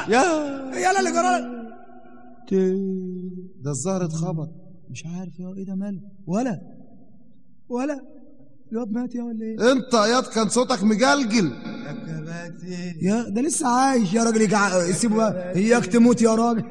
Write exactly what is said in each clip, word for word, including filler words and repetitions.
يا يلا اللي جرالك ده الظهر اتخبط. مش عارف يا ايه ده ماله ولا ولا الواد مات يا ولا ايه؟ انت ياض كان صوتك مجلجل. يا ده لسه عايش يا راجل. يجع... سيبه بقى اياك تموت يا راجل.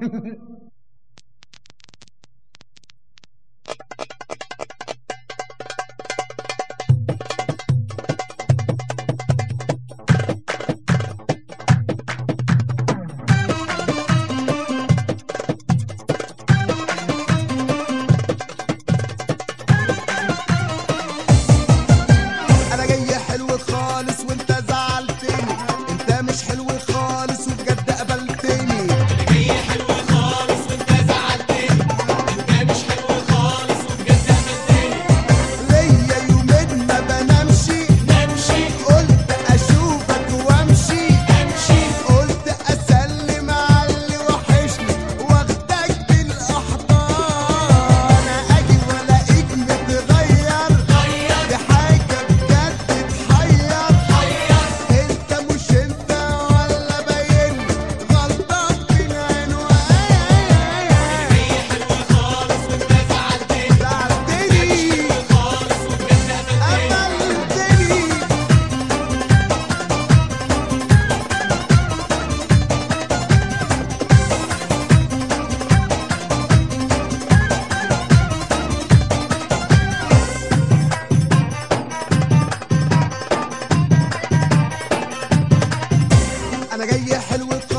انا جاي حلو